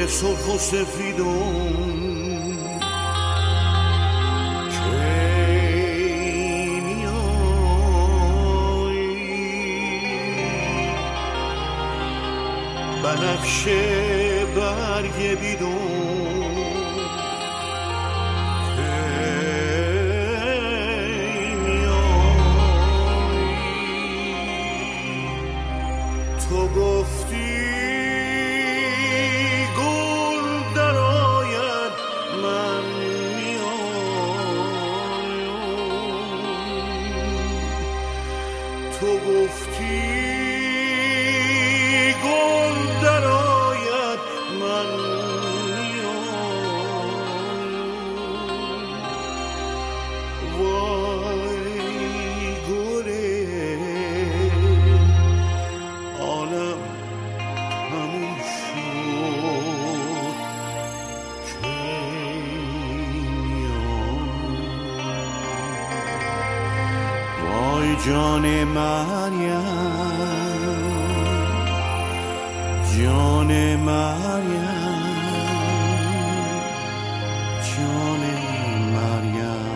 سرخ و سفیدم بنفشه برگ بیدون کی میای تو گفتی گل درآید من میایم تو گفتی جان مریم جان مریم جان مریم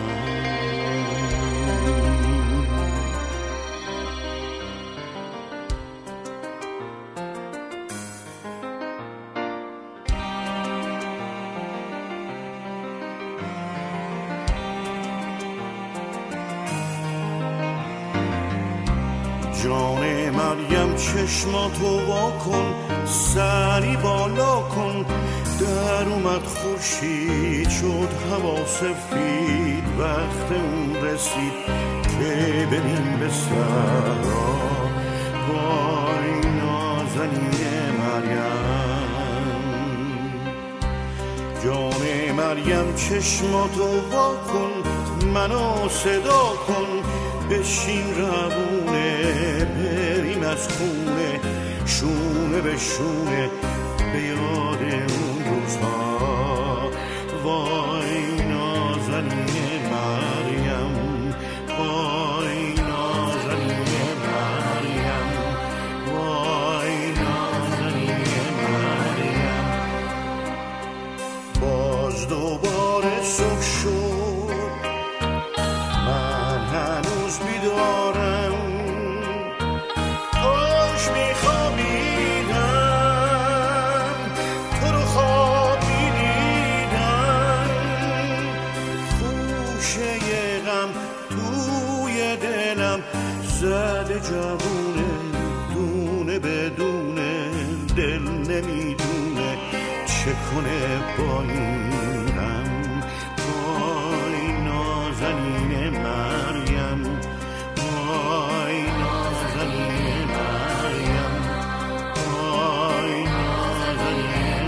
جان مریم چشماتو وا کن سری بالا کن در اومد خورشید شد هوا سفید وقت اون رسید که بریم به صحرا وای نازنین مریم جان مریم چشماتو وا کن منو صدا کن بشین روونه بریم از خونه شونه به شونه به یاد اون روزها وای نازنین مریم وای نازنین مریم وای نازنین مریم باز دوباره صبح شد من هنوز بیدارم کاش میخوابیدم تو رو خواب میدیدم خوشه غم توی دلم زده جوونه دونه بدونه دل نمیدونه چه کنه با این غم وای نازنین مریم وای نازنین مریم وای نازنین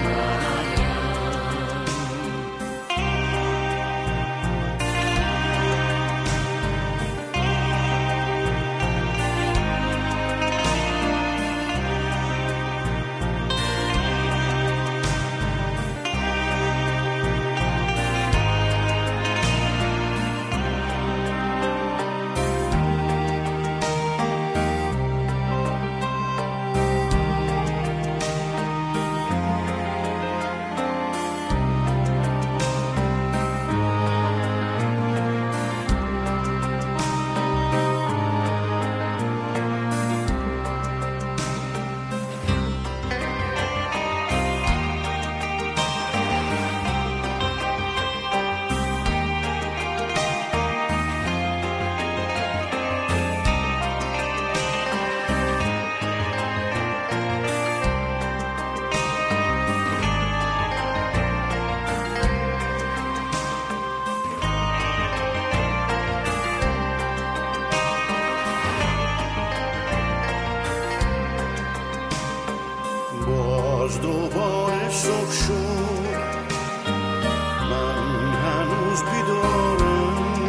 باز دوباره صبح شد من هنوز بیدارم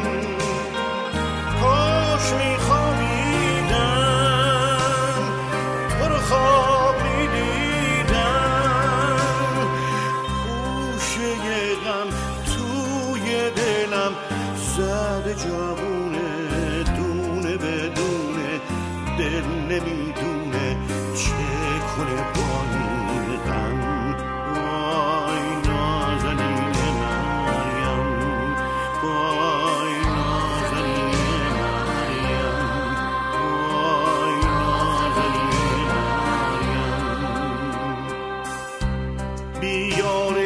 کاش میخوابیدم تو رو خواب میدیدم خوشه غم توی دلم زده جوونه دونه بدونه دل نمیدونه چه کنه با این غم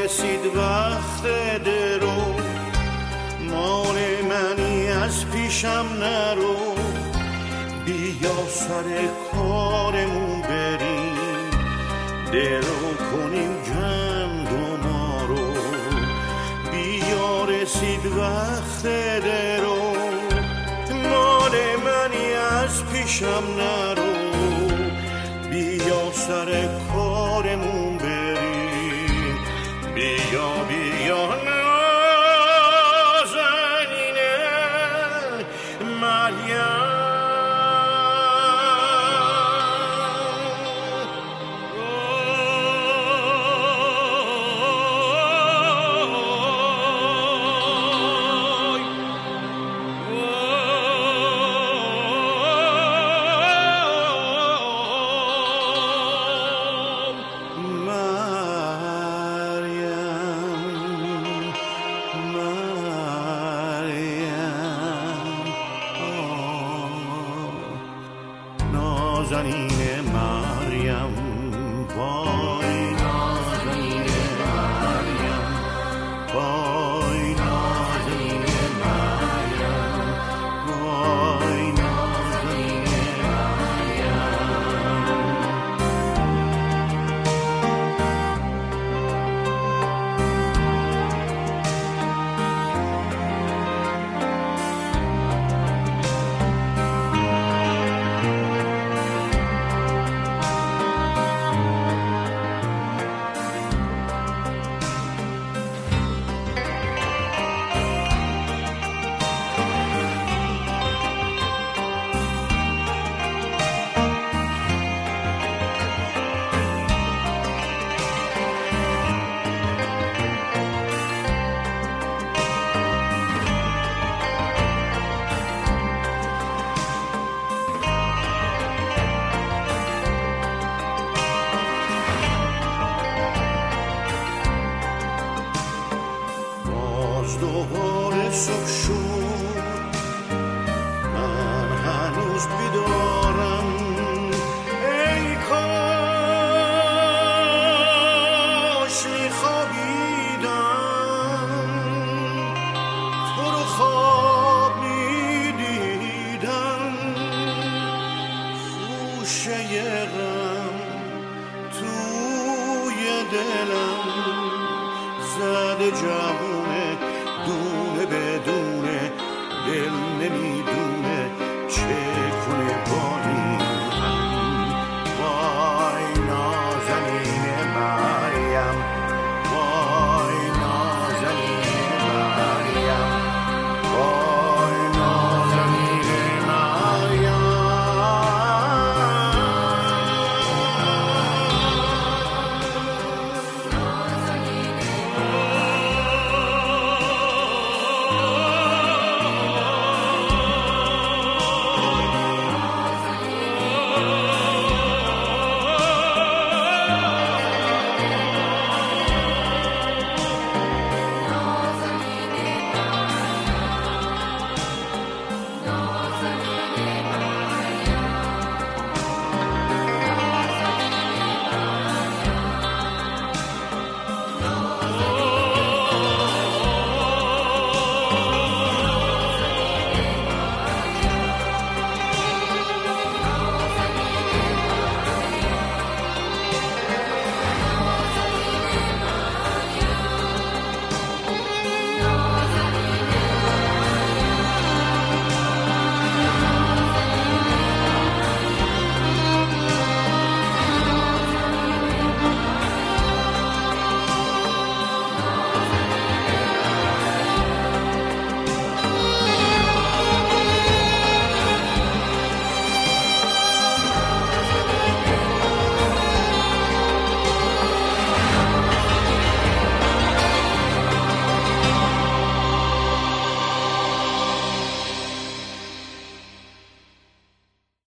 رسید وقت درو، مال منی از پیشم نرو، بیا سر کارمون بریم، درو کنیم گندما رو. بیا رسید وقت درو، مال منی از پیشم نرو، بیا سر کارمون بریم، بیا بیا نازنینه مریم. نازنین مریم، وای نازنین مریم، وای نازنین مریم، وای نازنین دوباره صبح شد، من هنوز بیدارم، ای کاش میخوابیدم، تو رو خواب میدیدم، خوشه غم توی دلم زده جوونه، دونه بدونه دل نمیدونه.